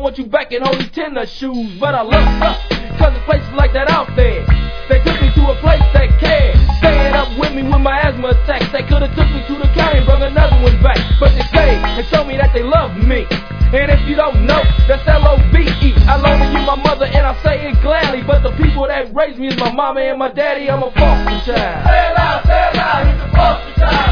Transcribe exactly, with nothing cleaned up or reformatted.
want you back in only tennis shoes. But I looked up, cause there's places like that out there. They took me to a place that cared. Staying up with me with my asthma attacks. They could've took me to the county and brought another one back. But they stayed and showed me that they love me. And if you don't know, that's L O V E. I loan to you my mother and I say it gladly. But the people that raised me is my mama and my daddy. I'm a foster child. Say it loud, say it loud, he's a foster child.